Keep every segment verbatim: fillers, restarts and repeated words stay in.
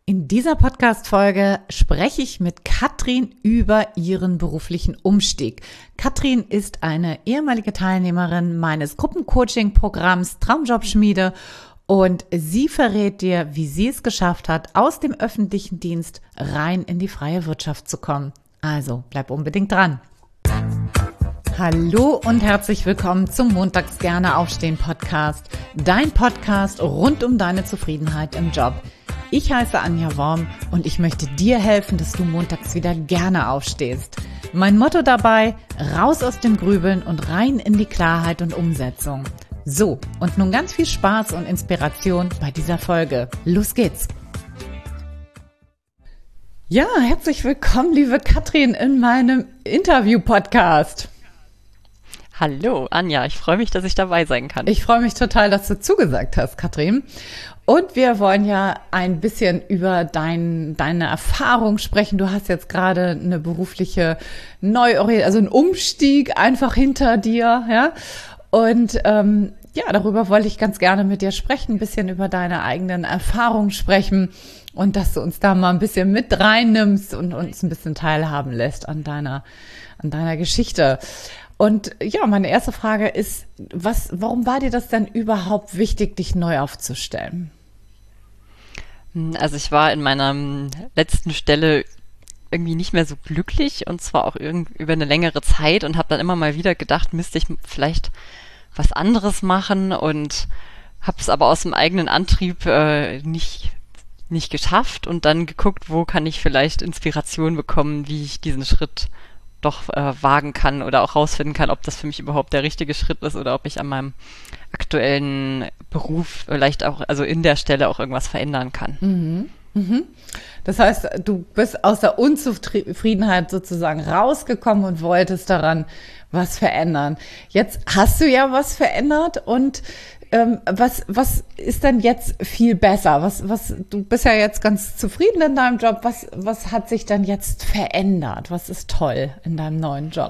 In dieser Podcast-Folge spreche ich mit Katrin über ihren beruflichen Umstieg. Katrin ist eine ehemalige Teilnehmerin meines Gruppencoaching-Programms Traumjobschmiede und sie verrät dir, wie sie es geschafft hat, aus dem öffentlichen Dienst rein in die freie Wirtschaft zu kommen. Also bleib unbedingt dran. Hallo und herzlich willkommen zum Montags gerne aufstehen Podcast, dein Podcast rund um deine Zufriedenheit im Job. Ich heiße Anja Worm und ich möchte dir helfen, dass du montags wieder gerne aufstehst. Mein Motto dabei: raus aus dem Grübeln und rein in die Klarheit und Umsetzung. So, und nun ganz viel Spaß und Inspiration bei dieser Folge. Los geht's! Ja, herzlich willkommen, liebe Katrin, in meinem Interview-Podcast. Hallo, Anja, ich freue mich, dass ich dabei sein kann. Ich freue mich total, dass du zugesagt hast, Katrin. Und wir wollen ja ein bisschen über dein, deine Erfahrung sprechen. Du hast jetzt gerade eine berufliche Neuorientierung, also einen Umstieg einfach hinter dir, ja. Und ähm, ja, darüber wollte ich ganz gerne mit dir sprechen, ein bisschen über deine eigenen Erfahrungen sprechen und dass du uns da mal ein bisschen mit reinnimmst und uns ein bisschen teilhaben lässt an deiner, an deiner Geschichte. Und ja, meine erste Frage ist, was, warum war dir das denn überhaupt wichtig, dich neu aufzustellen? Also ich war in meiner letzten Stelle irgendwie nicht mehr so glücklich und zwar auch irgend über eine längere Zeit und habe dann immer mal wieder gedacht, müsste ich vielleicht was anderes machen und habe es aber aus dem eigenen Antrieb äh, nicht nicht geschafft und dann geguckt, wo kann ich vielleicht Inspiration bekommen, wie ich diesen Schritt doch äh, wagen kann oder auch rausfinden kann, ob das für mich überhaupt der richtige Schritt ist oder ob ich an meinem aktuellen Beruf vielleicht auch, also in der Stelle auch irgendwas verändern kann. Mhm. Mhm. Das heißt, du bist aus der Unzufriedenheit sozusagen rausgekommen und wolltest daran was verändern. Jetzt hast du ja was verändert und ähm, was, was ist denn jetzt viel besser? Was, was, du bist ja jetzt ganz zufrieden in deinem Job. Was, was hat sich denn jetzt verändert? Was ist toll in deinem neuen Job?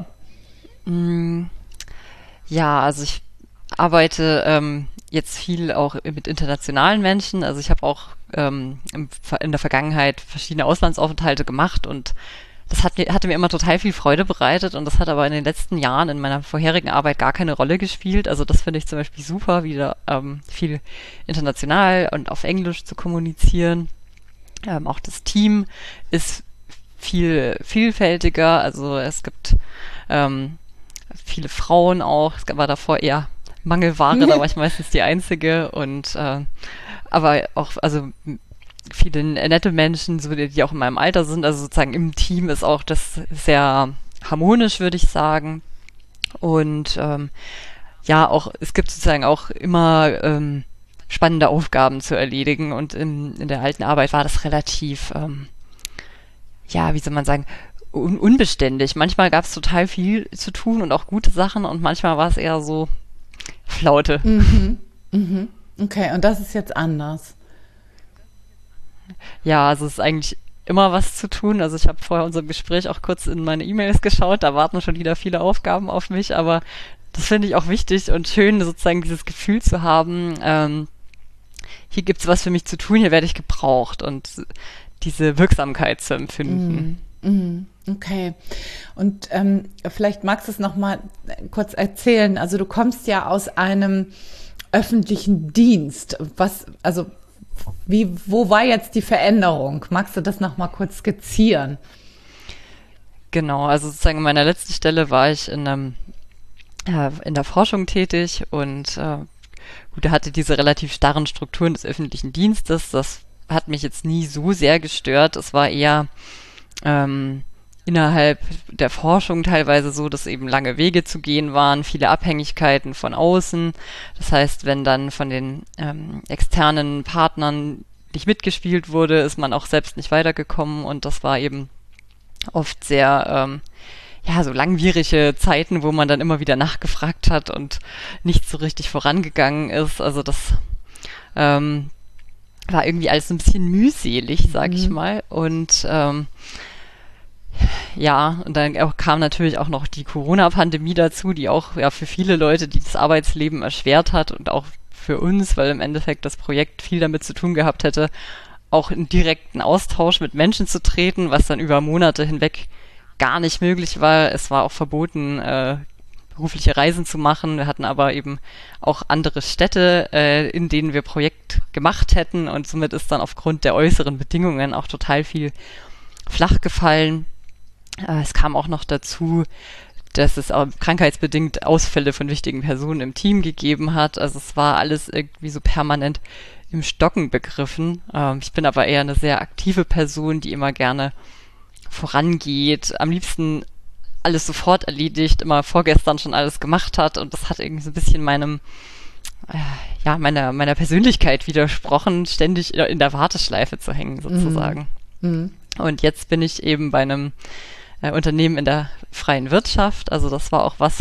Ja, also ich arbeite ähm, jetzt viel auch mit internationalen Menschen. Also ich habe auch ähm, im, in der Vergangenheit verschiedene Auslandsaufenthalte gemacht und das hat mir, hatte mir immer total viel Freude bereitet und das hat aber in den letzten Jahren in meiner vorherigen Arbeit gar keine Rolle gespielt. Also das finde ich zum Beispiel super, wieder ähm, viel international und auf Englisch zu kommunizieren. Ähm, auch das Team ist viel vielfältiger. Also es gibt ähm, viele Frauen auch. Es war davor eher Mangelware, da war ich meistens die Einzige und äh, aber auch, also viele nette Menschen, so die, die auch in meinem Alter sind, also sozusagen im Team ist auch das sehr harmonisch, würde ich sagen. Und ähm, ja, auch es gibt sozusagen auch immer ähm, spannende Aufgaben zu erledigen und in, in der alten Arbeit war das relativ, ähm, ja, wie soll man sagen, un- unbeständig. Manchmal gab es total viel zu tun und auch gute Sachen und manchmal war es eher so Flaute. Mhm. Mhm. Okay, und das ist jetzt anders. Ja, also es ist eigentlich immer was zu tun. Also ich habe vorher unser Gespräch auch kurz in meine E-Mails geschaut, da warten schon wieder viele Aufgaben auf mich, aber das finde ich auch wichtig und schön, sozusagen dieses Gefühl zu haben, ähm, hier gibt's was für mich zu tun, hier werde ich gebraucht und diese Wirksamkeit zu empfinden. Mm, mm, okay. Und ähm, vielleicht magst du es noch mal kurz erzählen. Also du kommst ja aus einem öffentlichen Dienst. Was, also Wie, wo war jetzt die Veränderung? Magst du das noch mal kurz skizzieren? Genau, also sozusagen in meiner letzten Stelle war ich in, einem, äh, in der Forschung tätig und äh, gut, da hatte diese relativ starren Strukturen des öffentlichen Dienstes. Das hat mich jetzt nie so sehr gestört. Es war eher ähm, innerhalb der Forschung teilweise so, dass eben lange Wege zu gehen waren, viele Abhängigkeiten von außen. Das heißt, wenn dann von den ähm, externen Partnern nicht mitgespielt wurde, ist man auch selbst nicht weitergekommen und das war eben oft sehr, ähm, ja, so langwierige Zeiten, wo man dann immer wieder nachgefragt hat und nicht so richtig vorangegangen ist. Also das ähm, war irgendwie alles so ein bisschen mühselig, sag ich Mhm. mal. Und ähm, ja, und dann auch kam natürlich auch noch die Corona-Pandemie dazu, die auch ja für viele Leute, die das Arbeitsleben erschwert hat und auch für uns, weil im Endeffekt das Projekt viel damit zu tun gehabt hätte, auch in direkten Austausch mit Menschen zu treten, was dann über Monate hinweg gar nicht möglich war. Es war auch verboten, äh, berufliche Reisen zu machen. Wir hatten aber eben auch andere Städte, äh, in denen wir Projekt gemacht hätten, und somit ist dann aufgrund der äußeren Bedingungen auch total viel flach gefallen. Äh, es kam auch noch dazu, dass es auch krankheitsbedingt Ausfälle von wichtigen Personen im Team gegeben hat. Also es war alles irgendwie so permanent im Stocken begriffen. Ähm, ich bin aber eher eine sehr aktive Person, die immer gerne vorangeht, am liebsten alles sofort erledigt, immer vorgestern schon alles gemacht hat, und das hat irgendwie so ein bisschen meinem, äh, ja, meiner, meiner Persönlichkeit widersprochen, ständig in der Warteschleife zu hängen, sozusagen. Mhm. Und jetzt bin ich eben bei einem äh, Unternehmen in der freien Wirtschaft, also das war auch was,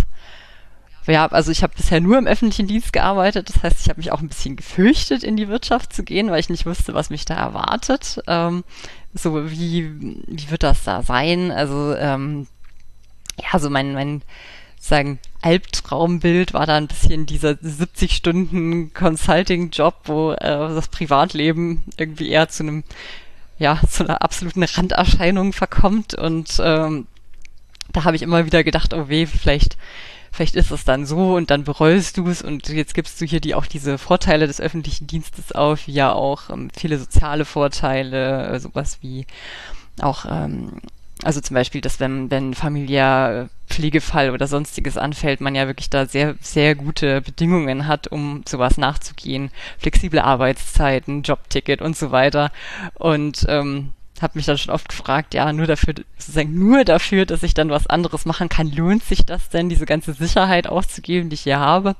ja, also ich habe bisher nur im öffentlichen Dienst gearbeitet, das heißt, ich habe mich auch ein bisschen gefürchtet, in die Wirtschaft zu gehen, weil ich nicht wusste, was mich da erwartet. Ähm, so, wie, wie wird das da sein? Also, ähm, ja, so mein, mein, sagen, Albtraumbild war da ein bisschen dieser siebzig Stunden Consulting-Job, wo äh, das Privatleben irgendwie eher zu einem, ja, zu einer absoluten Randerscheinung verkommt, und ähm, da habe ich immer wieder gedacht, oh weh, vielleicht Vielleicht ist es dann so, und dann bereust du es, und jetzt gibst du hier die auch diese Vorteile des öffentlichen Dienstes auf, wie ja auch ähm, viele soziale Vorteile, äh, sowas wie auch, ähm, also zum Beispiel, dass wenn, wenn familiär Pflegefall oder sonstiges anfällt, man ja wirklich da sehr, sehr gute Bedingungen hat, um sowas nachzugehen. Flexible Arbeitszeiten, Jobticket und so weiter. Und ähm, habe mich dann schon oft gefragt, ja, nur dafür, sozusagen nur dafür, dass ich dann was anderes machen kann, lohnt sich das denn, diese ganze Sicherheit auszugeben, die ich hier habe?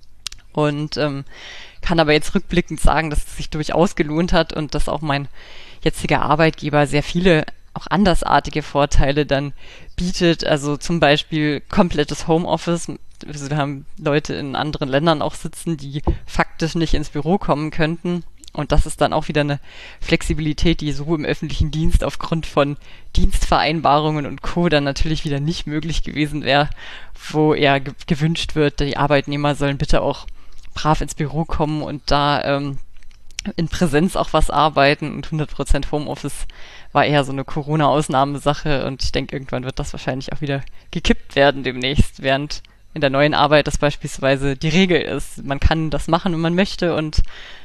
Und ähm, kann aber jetzt rückblickend sagen, dass es sich durchaus gelohnt hat und dass auch mein jetziger Arbeitgeber sehr viele auch andersartige Vorteile dann bietet, also zum Beispiel komplettes Homeoffice. Also wir haben Leute in anderen Ländern auch sitzen, die faktisch nicht ins Büro kommen könnten. Und das ist dann auch wieder eine Flexibilität, die so im öffentlichen Dienst aufgrund von Dienstvereinbarungen und Co. dann natürlich wieder nicht möglich gewesen wäre, wo eher ge- gewünscht wird, die Arbeitnehmer sollen bitte auch brav ins Büro kommen und da ähm, in Präsenz auch was arbeiten, und hundert Prozent Homeoffice war eher so eine Corona-Ausnahmesache, und ich denke, irgendwann wird das wahrscheinlich auch wieder gekippt werden demnächst, während in der neuen Arbeit das beispielsweise die Regel ist. Man kann das machen, wenn man möchte, und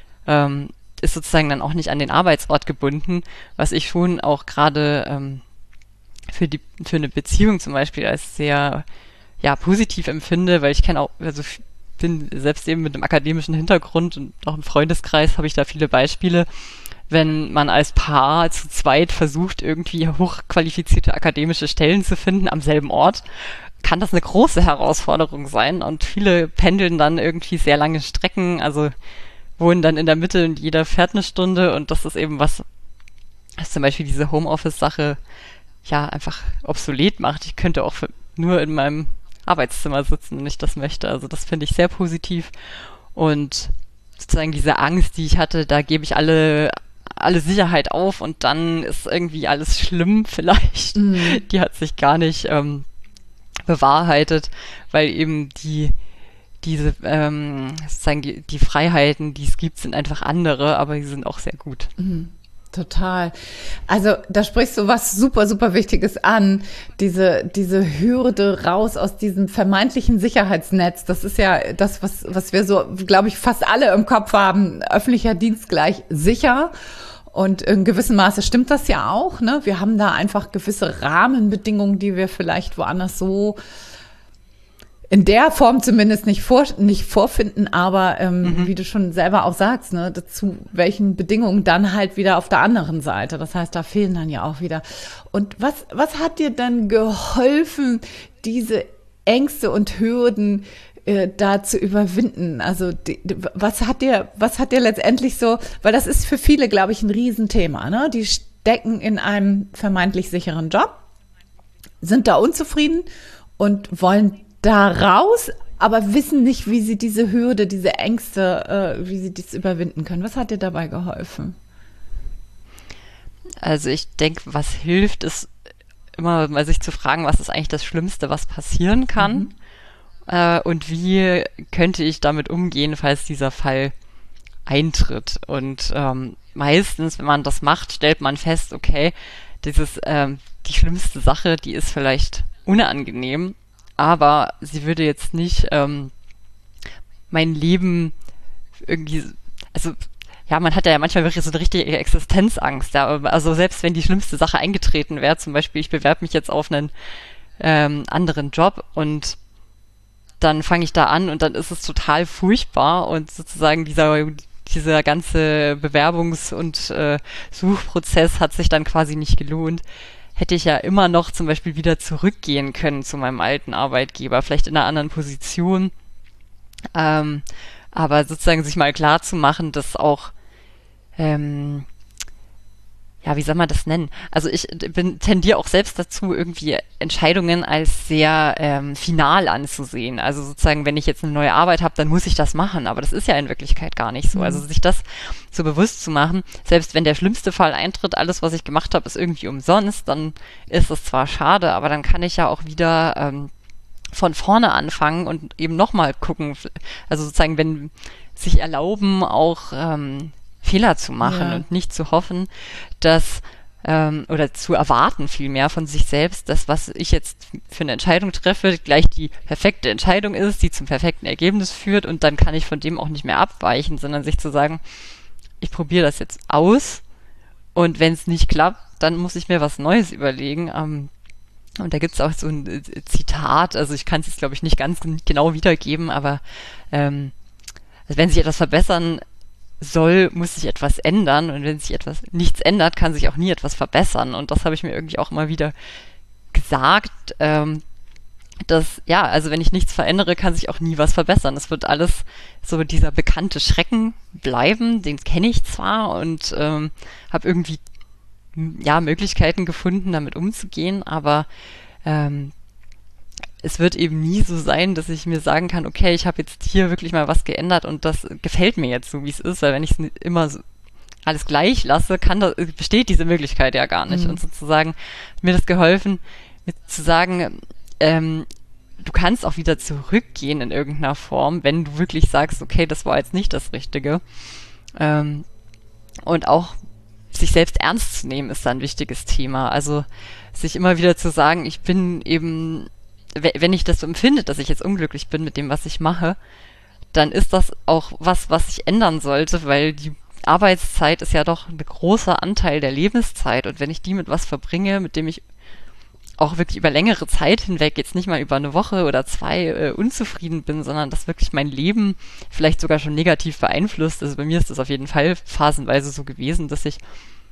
ähm, ist sozusagen dann auch nicht an den Arbeitsort gebunden, was ich schon auch gerade ähm, für die für eine Beziehung zum Beispiel als sehr ja positiv empfinde, weil ich kenne auch, also bin selbst eben mit einem akademischen Hintergrund und auch im Freundeskreis habe ich da viele Beispiele, wenn man als Paar zu zweit versucht, irgendwie hochqualifizierte akademische Stellen zu finden am selben Ort, kann das eine große Herausforderung sein, und viele pendeln dann irgendwie sehr lange Strecken, also wohnen dann in der Mitte und jeder fährt eine Stunde, und das ist eben was, was zum Beispiel diese Homeoffice-Sache ja einfach obsolet macht. Ich könnte auch für, nur in meinem Arbeitszimmer sitzen, wenn ich das möchte. Also das finde ich sehr positiv, und sozusagen diese Angst, die ich hatte, da gebe ich alle alle Sicherheit auf und dann ist irgendwie alles schlimm vielleicht. Mhm. Die hat sich gar nicht ähm, bewahrheitet, weil eben die diese, ähm, sozusagen die, die Freiheiten, die es gibt, sind einfach andere, aber die sind auch sehr gut. Mhm. Total. Also da sprichst du was super, super Wichtiges an. Diese, diese Hürde raus aus diesem vermeintlichen Sicherheitsnetz. Das ist ja das, was, was wir so, glaube ich, fast alle im Kopf haben. Öffentlicher Dienst gleich sicher. Und in gewissem Maße stimmt das ja auch, ne? Wir haben da einfach gewisse Rahmenbedingungen, die wir vielleicht woanders so in der Form zumindest nicht vor, nicht vorfinden, aber ähm, mhm. wie du schon selber auch sagst, ne, zu welchen Bedingungen dann halt wieder auf der anderen Seite. Das heißt, da fehlen dann ja auch wieder. Und was, was hat dir denn geholfen, diese Ängste und Hürden äh, da zu überwinden? Also die, was hat dir, was hat dir letztendlich so, weil das ist für viele, glaube ich, ein Riesenthema, ne? Die stecken in einem vermeintlich sicheren Job, sind da unzufrieden und wollen da raus, aber wissen nicht, wie sie diese Hürde, diese Ängste, äh, wie sie dies überwinden können. Was hat dir dabei geholfen? Also ich denke, was hilft, ist immer mal sich zu fragen, was ist eigentlich das Schlimmste, was passieren kann, mhm. äh, und wie könnte ich damit umgehen, falls dieser Fall eintritt. Und ähm, meistens, wenn man das macht, stellt man fest, okay, dieses, ähm, die schlimmste Sache, die ist vielleicht unangenehm, aber sie würde jetzt nicht ähm, mein Leben irgendwie, also ja, man hat ja manchmal wirklich so eine richtige Existenzangst. Ja. Also selbst wenn die schlimmste Sache eingetreten wäre, zum Beispiel, ich bewerbe mich jetzt auf einen ähm, anderen Job und dann fange ich da an und dann ist es total furchtbar und sozusagen dieser, dieser ganze Bewerbungs- und äh, Suchprozess hat sich dann quasi nicht gelohnt. Hätte ich ja immer noch zum Beispiel wieder zurückgehen können zu meinem alten Arbeitgeber, vielleicht in einer anderen Position. Ähm, aber sozusagen sich mal klar zu machen, dass auch ähm, ja, wie soll man das nennen? Also ich bin tendiere auch selbst dazu, irgendwie Entscheidungen als sehr ähm, final anzusehen. Also sozusagen, wenn ich jetzt eine neue Arbeit habe, dann muss ich das machen. Aber das ist ja in Wirklichkeit gar nicht so. Mhm. Also sich das so bewusst zu machen, selbst wenn der schlimmste Fall eintritt, alles, was ich gemacht habe, ist irgendwie umsonst, dann ist es zwar schade, aber dann kann ich ja auch wieder ähm, von vorne anfangen und eben nochmal gucken. Also sozusagen, wenn sich erlauben, auch ähm, Fehler zu machen ja. und nicht zu hoffen, dass ähm, oder zu erwarten vielmehr von sich selbst, dass was ich jetzt für eine Entscheidung treffe, gleich die perfekte Entscheidung ist, die zum perfekten Ergebnis führt und dann kann ich von dem auch nicht mehr abweichen, sondern sich zu sagen, ich probiere das jetzt aus und wenn es nicht klappt, dann muss ich mir was Neues überlegen. Ähm, und da gibt es auch so ein Zitat, also ich kann es jetzt glaube ich nicht ganz genau wiedergeben, aber ähm, also wenn sich etwas verbessern soll, muss sich etwas ändern und wenn sich etwas nichts ändert, kann sich auch nie etwas verbessern und das habe ich mir irgendwie auch immer wieder gesagt, ähm, dass, ja, also wenn ich nichts verändere, kann sich auch nie was verbessern. Es wird alles so dieser bekannte Schrecken bleiben, den kenne ich zwar und ähm, habe irgendwie ja Möglichkeiten gefunden, damit umzugehen, aber ähm, es wird eben nie so sein, dass ich mir sagen kann, okay, ich habe jetzt hier wirklich mal was geändert und das gefällt mir jetzt so, wie es ist, weil wenn ich es immer so alles gleich lasse, kann das, besteht diese Möglichkeit ja gar nicht. Mhm. Und sozusagen mir das geholfen, mir zu sagen, ähm, du kannst auch wieder zurückgehen in irgendeiner Form, wenn du wirklich sagst, okay, das war jetzt nicht das Richtige. Ähm, und auch sich selbst ernst zu nehmen, ist da ein wichtiges Thema. Also sich immer wieder zu sagen, ich bin eben wenn ich das so empfinde, dass ich jetzt unglücklich bin mit dem, was ich mache, dann ist das auch was, was sich ändern sollte, weil die Arbeitszeit ist ja doch ein großer Anteil der Lebenszeit und wenn ich die mit was verbringe, mit dem ich auch wirklich über längere Zeit hinweg, jetzt nicht mal über eine Woche oder zwei äh, unzufrieden bin, sondern das wirklich mein Leben vielleicht sogar schon negativ beeinflusst. Also bei mir ist das auf jeden Fall phasenweise so gewesen, dass ich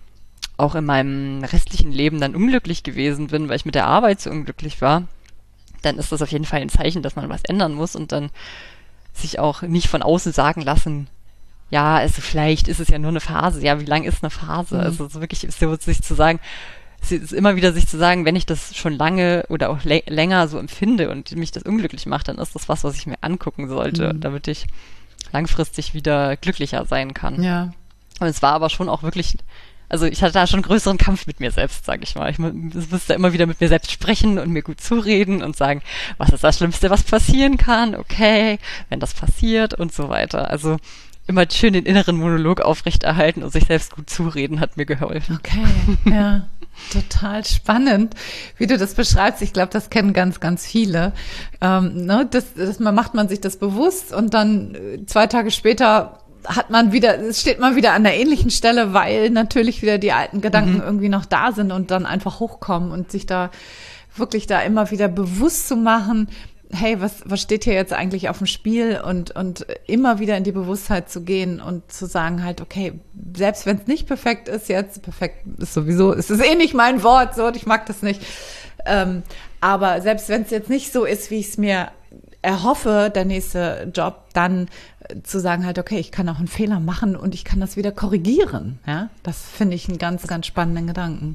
auch in meinem restlichen Leben dann unglücklich gewesen bin, weil ich mit der Arbeit so unglücklich war. Dann ist das auf jeden Fall ein Zeichen, dass man was ändern muss und dann sich auch nicht von außen sagen lassen, ja, also vielleicht ist es ja nur eine Phase. Ja, wie lang ist eine Phase? Mhm. Also so wirklich ist so, sich zu sagen, es ist immer wieder sich zu sagen, wenn ich das schon lange oder auch lä- länger so empfinde und mich das unglücklich macht, dann ist das was, was ich mir angucken sollte, mhm. damit ich langfristig wieder glücklicher sein kann. Ja. Und es war aber schon auch wirklich, also ich hatte da schon einen größeren Kampf mit mir selbst, sage ich mal. Ich musste immer wieder mit mir selbst sprechen und mir gut zureden und sagen, was ist das Schlimmste, was passieren kann? Okay, wenn das passiert und so weiter. Also immer schön den inneren Monolog aufrechterhalten und sich selbst gut zureden hat mir geholfen. Okay, ja, total spannend, wie du das beschreibst. Ich glaube, das kennen ganz, ganz viele. Ähm, ne, das, das man macht man sich das bewusst und dann äh, zwei Tage später hat man wieder, es steht man wieder an der ähnlichen Stelle, weil natürlich wieder die alten Gedanken mhm. irgendwie noch da sind und dann einfach hochkommen und sich da wirklich da immer wieder bewusst zu machen, hey, was, was steht hier jetzt eigentlich auf dem Spiel und, und immer wieder in die Bewusstheit zu gehen und zu sagen halt, okay, selbst wenn es nicht perfekt ist jetzt, perfekt ist sowieso, ist es eh nicht mein Wort, so, ich mag das nicht, ähm, aber selbst wenn es jetzt nicht so ist, wie ich es mir erhoffe, der nächste Job, dann zu sagen halt, okay, ich kann auch einen Fehler machen und ich kann das wieder korrigieren. Ja, das finde ich einen ganz, ganz spannenden Gedanken.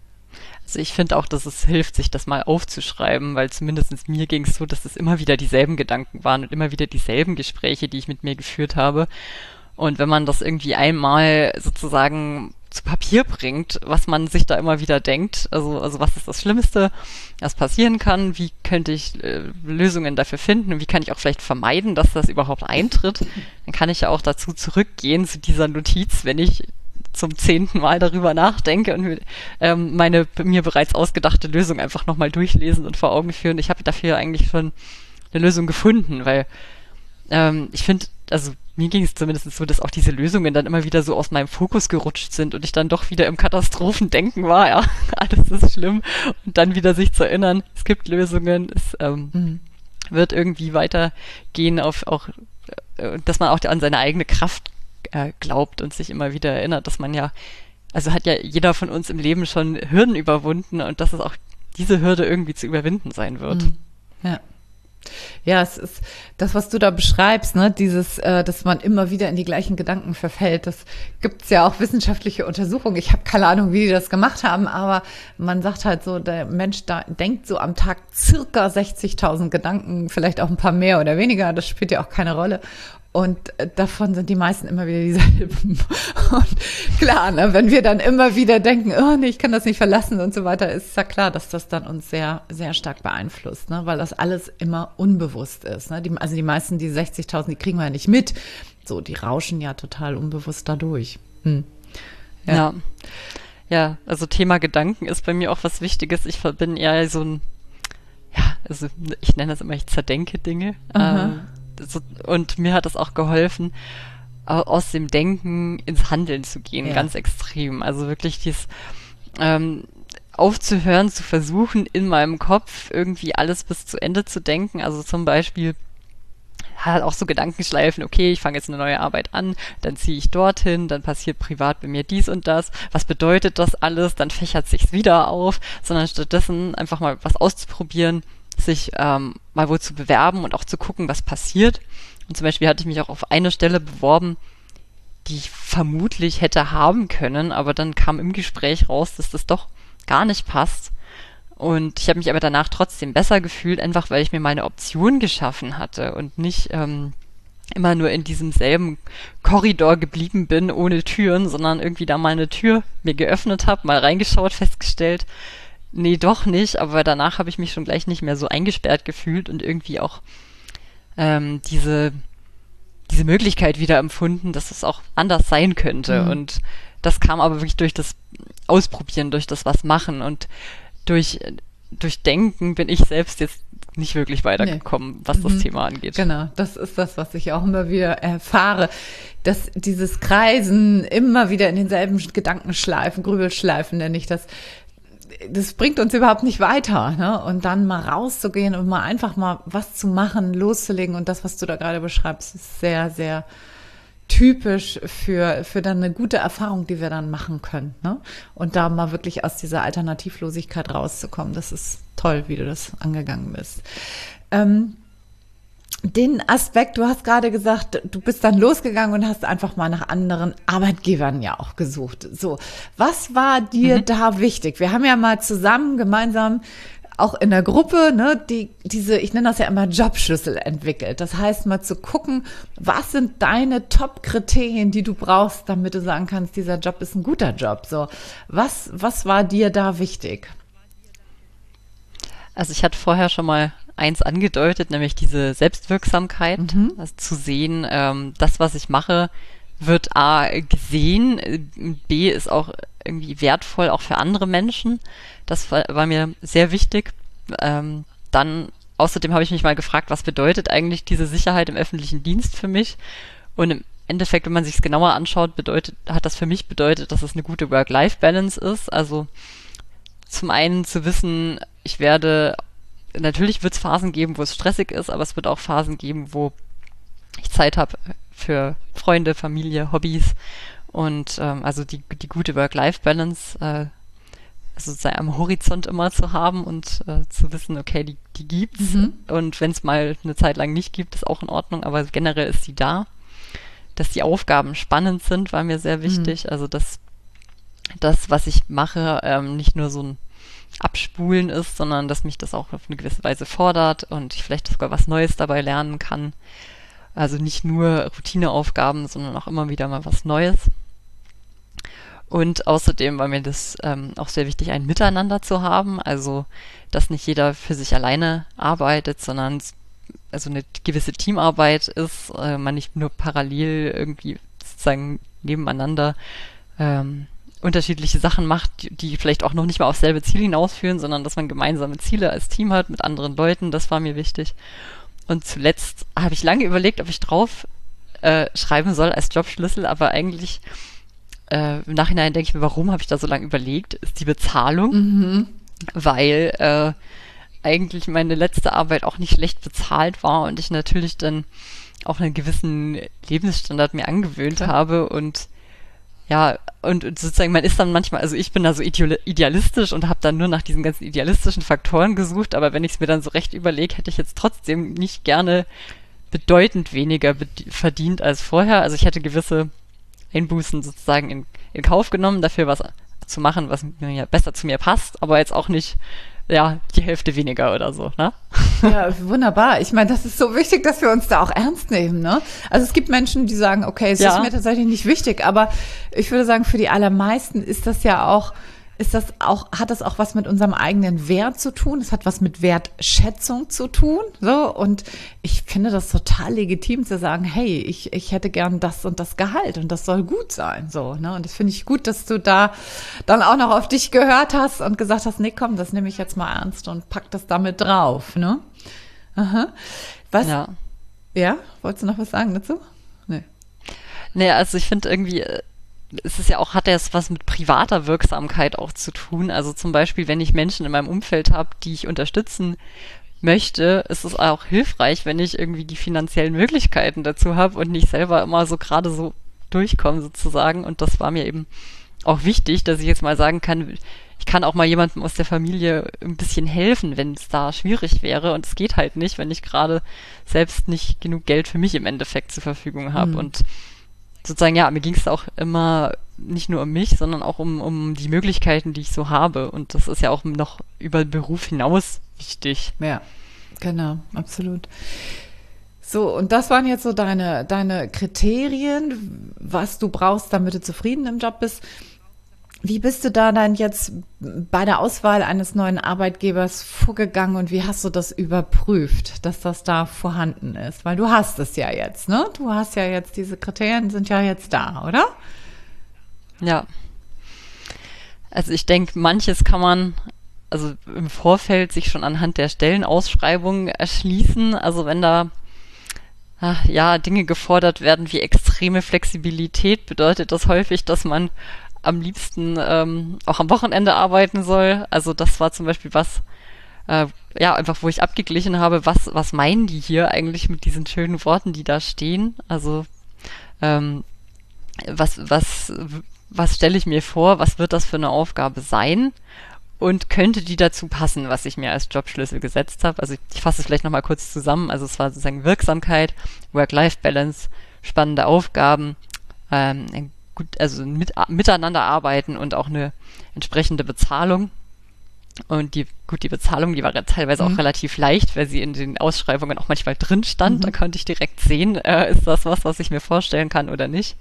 Also ich finde auch, dass es hilft, sich das mal aufzuschreiben, weil zumindest mir ging es so, dass es immer wieder dieselben Gedanken waren und immer wieder dieselben Gespräche, die ich mit mir geführt habe. Und wenn man das irgendwie einmal sozusagen zu Papier bringt, was man sich da immer wieder denkt, also, also was ist das Schlimmste, was passieren kann, wie könnte ich äh, Lösungen dafür finden und wie kann ich auch vielleicht vermeiden, dass das überhaupt eintritt, dann kann ich ja auch dazu zurückgehen, zu dieser Notiz, wenn ich zum zehnten Mal darüber nachdenke und ähm, meine mir bereits ausgedachte Lösung einfach nochmal durchlesen und vor Augen führen. Ich habe dafür eigentlich schon eine Lösung gefunden, weil ähm, ich finde, also mir ging es zumindest so, dass auch diese Lösungen dann immer wieder so aus meinem Fokus gerutscht sind und ich dann doch wieder im Katastrophendenken war, ja, alles ist schlimm und dann wieder sich zu erinnern, es gibt Lösungen, es ähm, mhm. wird irgendwie weitergehen auf auch, äh, dass man auch an seine eigene Kraft äh, glaubt und sich immer wieder erinnert, dass man ja, also hat ja jeder von uns im Leben schon Hürden überwunden und dass es auch diese Hürde irgendwie zu überwinden sein wird. Mhm. Ja. Ja, es ist das, was du da beschreibst, ne, dieses, äh, dass man immer wieder in die gleichen Gedanken verfällt. Das gibt's ja auch wissenschaftliche Untersuchungen. Ich habe keine Ahnung, wie die das gemacht haben, aber man sagt halt so, der Mensch da denkt so am Tag circa sechzigtausend Gedanken, vielleicht auch ein paar mehr oder weniger. Das spielt ja auch keine Rolle. Und davon sind die meisten immer wieder dieselben. Und klar, ne, wenn wir dann immer wieder denken, oh nee, ich kann das nicht verlassen und so weiter, ist ja klar, dass das dann uns sehr, sehr stark beeinflusst, ne, weil das alles immer unbewusst ist. Ne? Die, also die meisten, die sechzigtausend, die kriegen wir ja nicht mit. So, die rauschen ja total unbewusst dadurch. Hm. Ja. ja. Ja, also Thema Gedanken ist bei mir auch was Wichtiges. Ich bin eher so ein, ja, also ich nenne das immer, ich zerdenke Dinge. Ähm, So, und mir hat es auch geholfen, aus dem Denken ins Handeln zu gehen, ja. ganz extrem. Also wirklich dieses ähm, aufzuhören, zu versuchen, in meinem Kopf irgendwie alles bis zu Ende zu denken. Also zum Beispiel halt auch so Gedankenschleifen, okay, ich fange jetzt eine neue Arbeit an, dann ziehe ich dorthin, dann passiert privat bei mir dies und das. Was bedeutet das alles? Dann fächert sich's wieder auf, sondern stattdessen einfach mal was auszuprobieren, sich ähm, mal wohl zu bewerben und auch zu gucken, was passiert. Und zum Beispiel hatte ich mich auch auf eine Stelle beworben, die ich vermutlich hätte haben können, aber dann kam im Gespräch raus, dass das doch gar nicht passt. Und ich habe mich aber danach trotzdem besser gefühlt, einfach weil ich mir mal eine Option geschaffen hatte und nicht ähm, immer nur in diesem selben Korridor geblieben bin, ohne Türen, sondern irgendwie da mal eine Tür mir geöffnet habe, mal reingeschaut, festgestellt, nee, doch nicht, aber danach habe ich mich schon gleich nicht mehr so eingesperrt gefühlt und irgendwie auch ähm, diese, diese Möglichkeit wieder empfunden, dass es auch anders sein könnte. Mhm. Und das kam aber wirklich durch das Ausprobieren, durch das was machen und durch, durch Denken bin ich selbst jetzt nicht wirklich weitergekommen, nee. was das mhm. Thema angeht. Genau, das ist das, was ich auch immer wieder erfahre, dass dieses Kreisen immer wieder in denselben Gedankenschleifen, Grübelschleifen nenne ich das, das bringt uns überhaupt nicht weiter, ne? Und dann mal rauszugehen und mal einfach mal was zu machen, loszulegen. Und das, was du da gerade beschreibst, ist sehr, sehr typisch für, für dann eine gute Erfahrung, die wir dann machen können, ne? Und da mal wirklich aus dieser Alternativlosigkeit rauszukommen. Das ist toll, wie du das angegangen bist. Ähm, Den Aspekt, du hast gerade gesagt, du bist dann losgegangen und hast einfach mal nach anderen Arbeitgebern ja auch gesucht. So, was war dir mhm. da wichtig? Wir haben ja mal zusammen, gemeinsam, auch in der Gruppe, ne, die, diese, ich nenne das ja immer Jobschlüssel entwickelt. Das heißt, mal zu gucken, was sind deine Top-Kriterien, die du brauchst, damit du sagen kannst, dieser Job ist ein guter Job. So, was, was war dir da wichtig? Also ich hatte vorher schon mal eins angedeutet, nämlich diese Selbstwirksamkeit, mhm. also zu sehen, ähm, das, was ich mache, wird A, gesehen, B, ist auch irgendwie wertvoll, auch für andere Menschen. Das war, war mir sehr wichtig. Ähm, dann, außerdem habe ich mich mal gefragt, was bedeutet eigentlich diese Sicherheit im öffentlichen Dienst für mich? Und im Endeffekt, wenn man sich es genauer anschaut, bedeutet, hat das für mich bedeutet, dass es eine gute Work-Life-Balance ist. Also zum einen zu wissen, ich werde Natürlich wird es Phasen geben, wo es stressig ist, aber es wird auch Phasen geben, wo ich Zeit habe für Freunde, Familie, Hobbys und ähm, also die, die gute Work-Life-Balance äh, also sozusagen am Horizont immer zu haben und äh, zu wissen, okay, die, die gibt's mhm. und wenn es mal eine Zeit lang nicht gibt, ist auch in Ordnung, aber generell ist sie da. Dass die Aufgaben spannend sind, war mir sehr wichtig, mhm. also dass das, was ich mache, ähm, nicht nur so ein Abspulen ist, sondern dass mich das auch auf eine gewisse Weise fordert und ich vielleicht sogar was Neues dabei lernen kann. Also nicht nur Routineaufgaben, sondern auch immer wieder mal was Neues. Und außerdem war mir das ähm, auch sehr wichtig, ein Miteinander zu haben, also dass nicht jeder für sich alleine arbeitet, sondern also eine gewisse Teamarbeit ist, äh, man nicht nur parallel irgendwie sozusagen nebeneinander ähm, unterschiedliche Sachen macht, die, die vielleicht auch noch nicht mal aufs selbe Ziel hinausführen, sondern dass man gemeinsame Ziele als Team hat mit anderen Leuten. Das war mir wichtig. Und zuletzt habe ich lange überlegt, ob ich drauf äh, schreiben soll als Jobschlüssel, aber eigentlich äh, im Nachhinein denke ich mir, warum habe ich da so lange überlegt, ist die Bezahlung, Mhm. weil äh, eigentlich meine letzte Arbeit auch nicht schlecht bezahlt war und ich natürlich dann auch einen gewissen Lebensstandard mir angewöhnt Klar. habe und ja, und, und sozusagen man ist dann manchmal, also ich bin da so ideal- idealistisch und habe dann nur nach diesen ganzen idealistischen Faktoren gesucht, aber wenn ich es mir dann so recht überlege, hätte ich jetzt trotzdem nicht gerne bedeutend weniger bed- verdient als vorher. Also ich hätte gewisse Einbußen sozusagen in, in Kauf genommen, dafür was zu machen, was mir ja besser zu mir passt, aber jetzt auch nicht, ja, die Hälfte weniger oder so, ne? Ja, wunderbar. Ich meine, das ist so wichtig, dass wir uns da auch ernst nehmen, ne? Also es gibt Menschen, die sagen, okay, es Ja. ist mir tatsächlich nicht wichtig, aber ich würde sagen, für die allermeisten ist das ja auch, ist das auch, hat das auch was mit unserem eigenen Wert zu tun. Es hat was mit Wertschätzung zu tun, so. Und ich finde das total legitim zu sagen, hey, ich, ich hätte gern das und das Gehalt und das soll gut sein, so, ne? Und das finde ich gut, dass du da dann auch noch auf dich gehört hast und gesagt hast, nee, komm, das nehme ich jetzt mal ernst und pack das damit drauf, ne? Aha. Was? Ja. Ja. Wolltest du noch was sagen dazu? Nee. Nee, also ich finde irgendwie, äh, es ist ja auch, hat ja jetzt was mit privater Wirksamkeit auch zu tun. Also zum Beispiel, wenn ich Menschen in meinem Umfeld habe, die ich unterstützen möchte, ist es auch hilfreich, wenn ich irgendwie die finanziellen Möglichkeiten dazu habe und nicht selber immer so gerade so durchkomme sozusagen. Und das war mir eben auch wichtig, dass ich jetzt mal sagen kann, ich kann auch mal jemandem aus der Familie ein bisschen helfen, wenn es da schwierig wäre. Und es geht halt nicht, wenn ich gerade selbst nicht genug Geld für mich im Endeffekt zur Verfügung habe. Mhm. Und sozusagen, ja, mir ging es auch immer nicht nur um mich, sondern auch um, um die Möglichkeiten, die ich so habe. Und das ist ja auch noch über den Beruf hinaus wichtig. Ja, genau, absolut. So, und das waren jetzt so deine, deine Kriterien, was du brauchst, damit du zufrieden im Job bist. Wie bist du da dann jetzt bei der Auswahl eines neuen Arbeitgebers vorgegangen und wie hast du das überprüft, dass das da vorhanden ist? Weil du hast es ja jetzt, ne? Du hast ja jetzt, diese Kriterien sind ja jetzt da, oder? Ja. Also ich denke, manches kann man also im Vorfeld sich schon anhand der Stellenausschreibung erschließen. Also wenn da ach, ja Dinge gefordert werden wie extreme Flexibilität, bedeutet das häufig, dass man am liebsten ähm, auch am Wochenende arbeiten soll. Also das war zum Beispiel was, äh, ja, einfach wo ich abgeglichen habe, was, was meinen die hier eigentlich mit diesen schönen Worten, die da stehen? Also ähm, was, was, was stelle ich mir vor, was wird das für eine Aufgabe sein? Und könnte die dazu passen, was ich mir als Jobschlüssel gesetzt habe? Also ich, ich fasse es vielleicht nochmal kurz zusammen. Also es war sozusagen Wirksamkeit, Work-Life-Balance, spannende Aufgaben, ähm, ein gut, also mit, miteinander arbeiten und auch eine entsprechende Bezahlung. Und die, gut, die Bezahlung, die war teilweise Mhm. auch relativ leicht, weil sie in den Ausschreibungen auch manchmal drin stand. Mhm. Da konnte ich direkt sehen, äh, ist das was, was ich mir vorstellen kann oder nicht.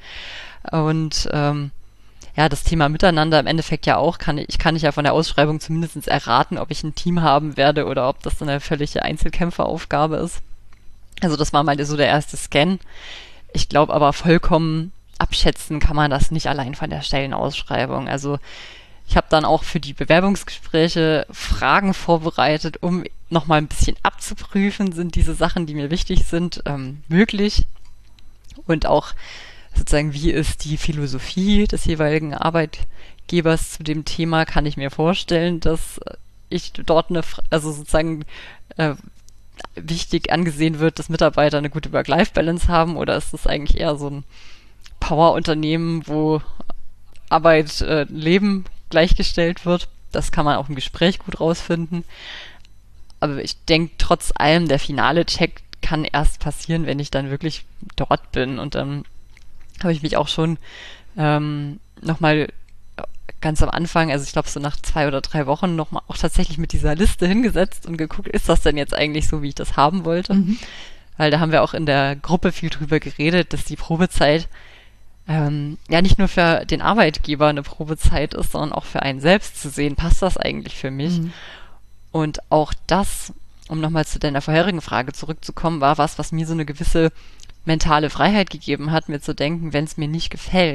Und ähm, ja, das Thema Miteinander im Endeffekt ja auch, kann ich kann ich ja von der Ausschreibung zumindest erraten, ob ich ein Team haben werde oder ob das eine völlige Einzelkämpferaufgabe ist. Also das war mal so der erste Scan. Ich glaube aber vollkommen abschätzen kann man das nicht allein von der Stellenausschreibung. Also ich habe dann auch für die Bewerbungsgespräche Fragen vorbereitet, um nochmal ein bisschen abzuprüfen, sind diese Sachen, die mir wichtig sind, ähm, möglich. Und auch sozusagen, wie ist die Philosophie des jeweiligen Arbeitgebers zu dem Thema, kann ich mir vorstellen, dass ich dort eine, also sozusagen äh, wichtig angesehen wird, dass Mitarbeiter eine gute Work-Life-Balance haben, oder ist das eigentlich eher so ein Power-Unternehmen, wo Arbeit, äh, Leben gleichgestellt wird? Das kann man auch im Gespräch gut rausfinden. Aber ich denke, trotz allem, der finale Check kann erst passieren, wenn ich dann wirklich dort bin. Und dann habe ich mich auch schon ähm, nochmal ganz am Anfang, also ich glaube so nach zwei oder drei Wochen nochmal auch tatsächlich mit dieser Liste hingesetzt und geguckt, ist das denn jetzt eigentlich so, wie ich das haben wollte? Mhm. Weil da haben wir auch in der Gruppe viel drüber geredet, dass die Probezeit ähm, ja nicht nur für den Arbeitgeber eine Probezeit ist, sondern auch für einen selbst zu sehen, passt das eigentlich für mich? Mhm. Und auch das, um nochmal zu deiner vorherigen Frage zurückzukommen, war was, was mir so eine gewisse mentale Freiheit gegeben hat, mir zu denken, wenn es mir nicht gefällt,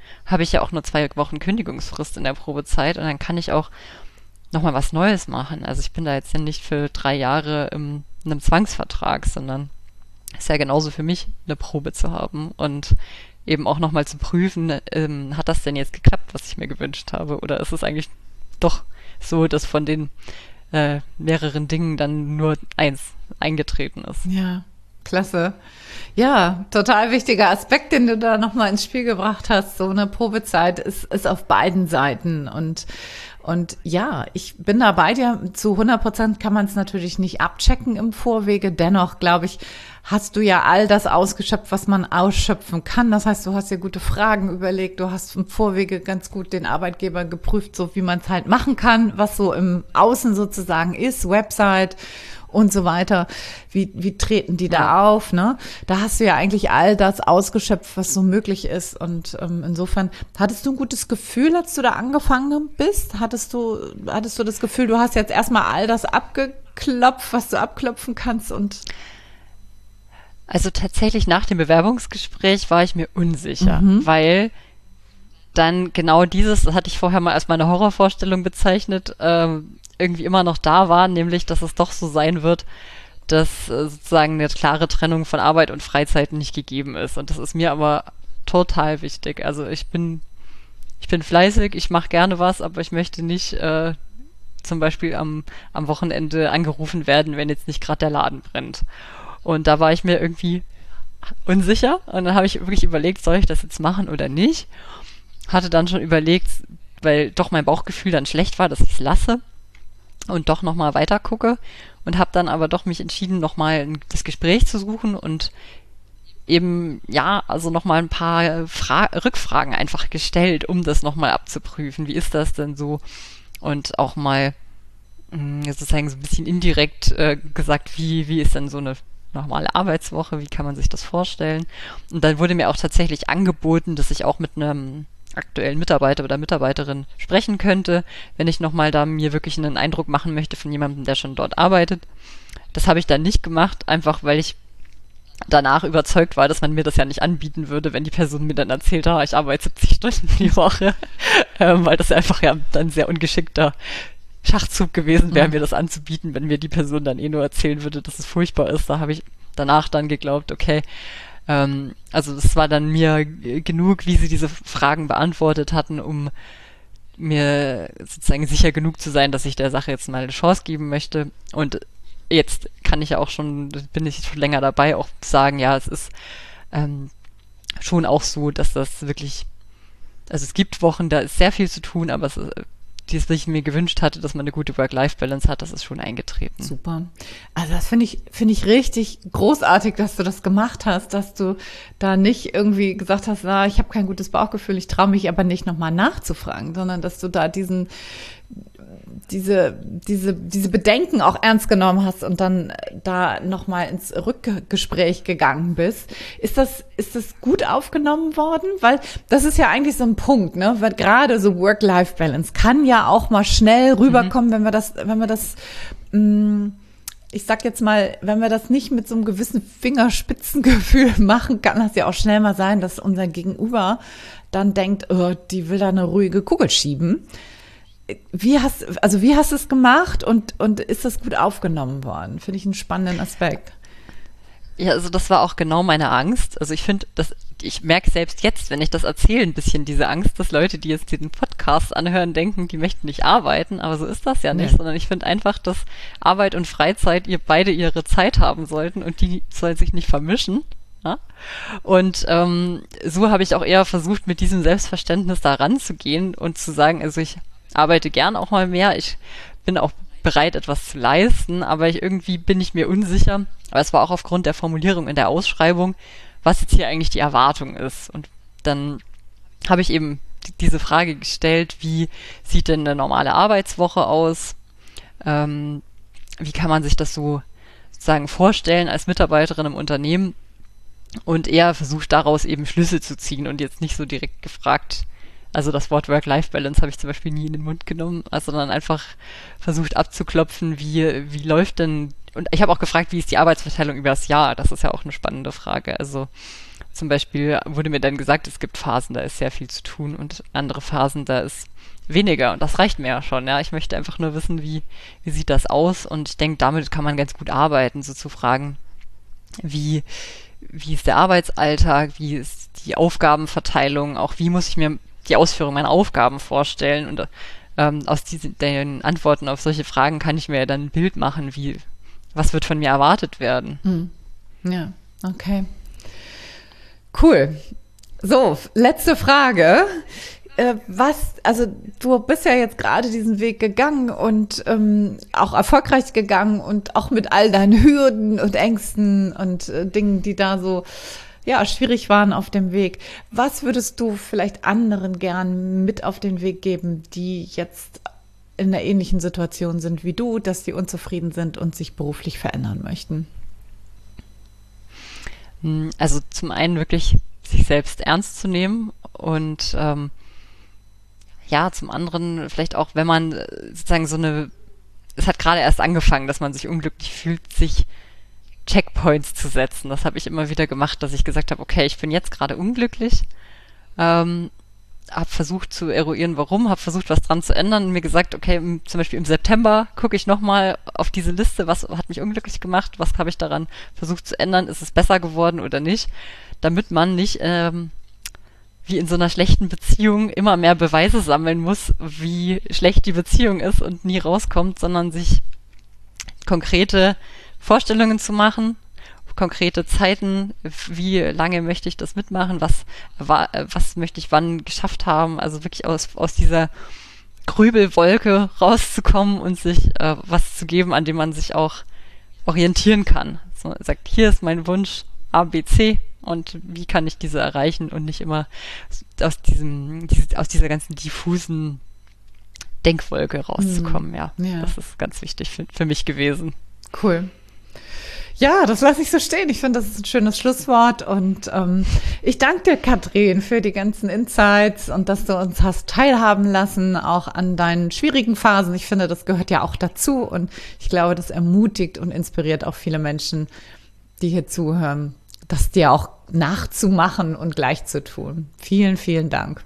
habe ich ja auch nur zwei Wochen Kündigungsfrist in der Probezeit und dann kann ich auch nochmal was Neues machen. Also ich bin da jetzt ja nicht für drei Jahre im, in einem Zwangsvertrag, sondern ist ja genauso für mich, eine Probe zu haben und eben auch nochmal zu prüfen, ähm, hat das denn jetzt geklappt, was ich mir gewünscht habe? Oder ist es eigentlich doch so, dass von den äh, mehreren Dingen dann nur eins eingetreten ist? Ja, klasse. Ja, total wichtiger Aspekt, den du da nochmal ins Spiel gebracht hast. So eine Probezeit ist, ist auf beiden Seiten und Und ja, ich bin da bei dir. Zu hundert Prozent kann man es natürlich nicht abchecken im Vorwege. Dennoch, glaube ich, hast du ja all das ausgeschöpft, was man ausschöpfen kann. Das heißt, du hast dir gute Fragen überlegt. Du hast im Vorwege ganz gut den Arbeitgeber geprüft, so wie man es halt machen kann, was so im Außen sozusagen ist, Website und so weiter. Wie, wie treten die da ja. auf, ne? Da hast du ja eigentlich all das ausgeschöpft, was so möglich ist. Und ähm, insofern, hattest du ein gutes Gefühl, als du da angefangen bist? Hattest du, hattest du das Gefühl, du hast jetzt erstmal all das abgeklopft, was du abklopfen kannst und Also tatsächlich nach dem Bewerbungsgespräch war ich mir unsicher, Mhm. weil dann genau dieses, das hatte ich vorher mal als meine Horrorvorstellung bezeichnet, ähm, irgendwie immer noch da war, nämlich, dass es doch so sein wird, dass äh, sozusagen eine klare Trennung von Arbeit und Freizeit nicht gegeben ist. Und das ist mir aber total wichtig. Also ich bin, ich bin fleißig, ich mache gerne was, aber ich möchte nicht äh, zum Beispiel am, am Wochenende angerufen werden, wenn jetzt nicht gerade der Laden brennt. Und da war ich mir irgendwie unsicher und dann habe ich wirklich überlegt, soll ich das jetzt machen oder nicht? Hatte dann schon überlegt, weil doch mein Bauchgefühl dann schlecht war, dass ich es lasse und doch nochmal weiter gucke und habe dann aber doch mich entschieden, nochmal das Gespräch zu suchen und eben, ja, also nochmal ein paar Fra- Rückfragen einfach gestellt, um das nochmal abzuprüfen. Wie ist das denn so? Und auch mal mh, sozusagen so ein bisschen indirekt äh, gesagt, wie, wie ist denn so eine normale Arbeitswoche, wie kann man sich das vorstellen? Und dann wurde mir auch tatsächlich angeboten, dass ich auch mit einem aktuellen Mitarbeiter oder Mitarbeiterin sprechen könnte, wenn ich nochmal da mir wirklich einen Eindruck machen möchte von jemandem, der schon dort arbeitet. Das habe ich dann nicht gemacht, einfach weil ich danach überzeugt war, dass man mir das ja nicht anbieten würde, wenn die Person mir dann erzählt, ah, ich arbeite siebzig Stunden die Woche, ähm, weil das einfach ja dann sehr ungeschickter Schachzug gewesen wäre, mhm. mir das anzubieten, wenn mir die Person dann eh nur erzählen würde, dass es furchtbar ist. Da habe ich danach dann geglaubt, okay, ähm, also es war dann mir g- genug, wie sie diese Fragen beantwortet hatten, um mir sozusagen sicher genug zu sein, dass ich der Sache jetzt mal eine Chance geben möchte. Und jetzt kann ich ja auch schon, bin ich schon länger dabei, auch sagen, ja, es ist ähm, schon auch so, dass das wirklich, also es gibt Wochen, da ist sehr viel zu tun, aber es ist, die es ich mir gewünscht hatte, dass man eine gute Work-Life-Balance hat, das ist schon eingetreten. Super. Also das finde ich, finde ich richtig großartig, dass du das gemacht hast, dass du da nicht irgendwie gesagt hast, na, ich habe kein gutes Bauchgefühl, ich traue mich aber nicht nochmal nachzufragen, sondern dass du da diesen, diese, diese, diese Bedenken auch ernst genommen hast und dann da nochmal ins Rückgespräch gegangen bist. Ist das, ist das gut aufgenommen worden? Weil das ist ja eigentlich so ein Punkt, ne? Weil gerade so Work-Life-Balance kann ja auch mal schnell rüberkommen, mhm. wenn wir das, wenn wir das, mh, ich sag jetzt mal, wenn wir das nicht mit so einem gewissen Fingerspitzengefühl machen, kann das ja auch schnell mal sein, dass unser Gegenüber dann denkt, oh, die will da eine ruhige Kugel schieben. Wie hast, also wie hast du es gemacht und, und ist das gut aufgenommen worden? Finde ich einen spannenden Aspekt. Ja, also das war auch genau meine Angst. Also ich finde, dass ich merke selbst jetzt, wenn ich das erzähle, ein bisschen diese Angst, dass Leute, die jetzt diesen Podcast anhören, denken, die möchten nicht arbeiten, aber so ist das ja nicht, nee. Sondern ich finde einfach, dass Arbeit und Freizeit ihr beide ihre Zeit haben sollten und die soll sich nicht vermischen. Ja? Und ähm, so habe ich auch eher versucht, mit diesem Selbstverständnis da ranzugehen und zu sagen, also ich arbeite gern auch mal mehr, ich bin auch bereit, etwas zu leisten, aber ich, irgendwie bin ich mir unsicher, aber es war auch aufgrund der Formulierung in der Ausschreibung, was jetzt hier eigentlich die Erwartung ist. Und dann habe ich eben d- diese Frage gestellt, wie sieht denn eine normale Arbeitswoche aus? Ähm, wie kann man sich das so sozusagen vorstellen als Mitarbeiterin im Unternehmen? Und eher versucht daraus eben Schlüsse zu ziehen und jetzt nicht so direkt gefragt, also das Wort Work-Life-Balance habe ich zum Beispiel nie in den Mund genommen, sondern einfach versucht abzuklopfen, wie, wie läuft denn und ich habe auch gefragt, wie ist die Arbeitsverteilung über das Jahr? Das ist ja auch eine spannende Frage. Also zum Beispiel wurde mir dann gesagt, es gibt Phasen, da ist sehr viel zu tun und andere Phasen, da ist weniger. Und das reicht mir ja schon. Ja, ich möchte einfach nur wissen, wie, wie sieht das aus? Und ich denke, damit kann man ganz gut arbeiten, so zu fragen, wie, wie ist der Arbeitsalltag? Wie ist die Aufgabenverteilung? Auch wie muss ich mir die Ausführung meiner Aufgaben vorstellen? Und ähm, aus diesen den Antworten auf solche Fragen kann ich mir ja dann ein Bild machen, wie, was wird von mir erwartet werden. Hm. Ja, okay. Cool. So, letzte Frage. Äh, was, also du bist ja jetzt gerade diesen Weg gegangen und ähm, auch erfolgreich gegangen und auch mit all deinen Hürden und Ängsten und äh, Dingen, die da so ja schwierig waren auf dem Weg. Was würdest du vielleicht anderen gern mit auf den Weg geben, die jetzt in einer ähnlichen Situation sind wie du, dass die unzufrieden sind und sich beruflich verändern möchten? Also zum einen wirklich sich selbst ernst zu nehmen und ähm, ja, zum anderen vielleicht auch, wenn man sozusagen so eine, es hat gerade erst angefangen, dass man sich unglücklich fühlt, sich Checkpoints zu setzen. Das habe ich immer wieder gemacht, dass ich gesagt habe, okay, ich bin jetzt gerade unglücklich, ähm, habe versucht zu eruieren, warum, habe versucht, was dran zu ändern und mir gesagt, okay, im, zum Beispiel im September gucke ich nochmal auf diese Liste, was hat mich unglücklich gemacht, was habe ich daran versucht zu ändern, ist es besser geworden oder nicht, damit man nicht ähm, wie in so einer schlechten Beziehung immer mehr Beweise sammeln muss, wie schlecht die Beziehung ist und nie rauskommt, sondern sich konkrete Vorstellungen zu machen, konkrete Zeiten, wie lange möchte ich das mitmachen, was, was möchte ich wann geschafft haben, also wirklich aus, aus dieser Grübelwolke rauszukommen und sich äh, was zu geben, an dem man sich auch orientieren kann. So, sagt, hier ist mein Wunsch A, B, C und wie kann ich diese erreichen und nicht immer aus diesem, diese, aus dieser ganzen diffusen Denkwolke rauszukommen. Mhm. Ja, ja, das ist ganz wichtig für, für mich gewesen. Cool. Ja, das lasse ich so stehen. Ich finde, das ist ein schönes Schlusswort und ähm, ich danke dir, Katrin, für die ganzen Insights und dass du uns hast teilhaben lassen, auch an deinen schwierigen Phasen. Ich finde, das gehört ja auch dazu und ich glaube, das ermutigt und inspiriert auch viele Menschen, die hier zuhören, das dir auch nachzumachen und gleich zu tun. Vielen, vielen Dank.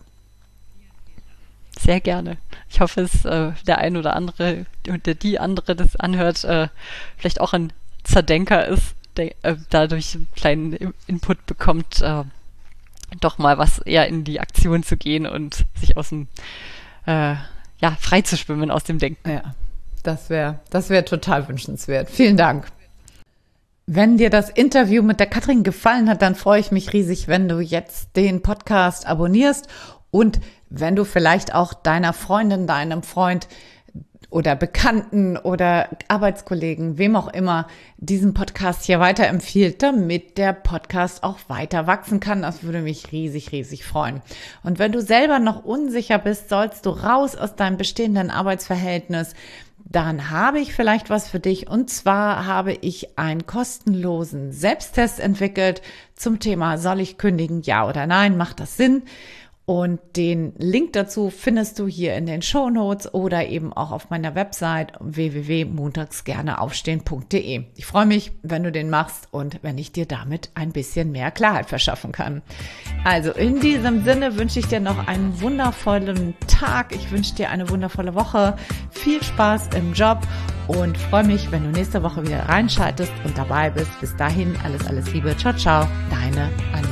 Sehr gerne. Ich hoffe, es äh, der ein oder andere und der die andere das anhört, äh, vielleicht auch ein Zerdenker ist, der äh, dadurch einen kleinen Input bekommt, äh, doch mal was eher in die Aktion zu gehen und sich aus dem, äh, ja, frei zu schwimmen aus dem Denken. Ja, das wäre das wäre total wünschenswert. Vielen Dank. Wenn dir das Interview mit der Katrin gefallen hat, dann freue ich mich riesig, wenn du jetzt den Podcast abonnierst und wenn du vielleicht auch deiner Freundin, deinem Freund oder Bekannten oder Arbeitskollegen, wem auch immer, diesen Podcast hier weiterempfiehlt, damit der Podcast auch weiter wachsen kann. Das würde mich riesig, riesig freuen. Und wenn du selber noch unsicher bist, sollst du raus aus deinem bestehenden Arbeitsverhältnis, dann habe ich vielleicht was für dich. Und zwar habe ich einen kostenlosen Selbsttest entwickelt zum Thema, soll ich kündigen, ja oder nein, macht das Sinn? Und den Link dazu findest du hier in den Shownotes oder eben auch auf meiner Website w w w punkt montagsgerneaufstehen punkt d e. Ich freue mich, wenn du den machst und wenn ich dir damit ein bisschen mehr Klarheit verschaffen kann. Also in diesem Sinne wünsche ich dir noch einen wundervollen Tag. Ich wünsche dir eine wundervolle Woche. Viel Spaß im Job und freue mich, wenn du nächste Woche wieder reinschaltest und dabei bist. Bis dahin, alles, alles Liebe. Ciao, ciao. Deine Anna.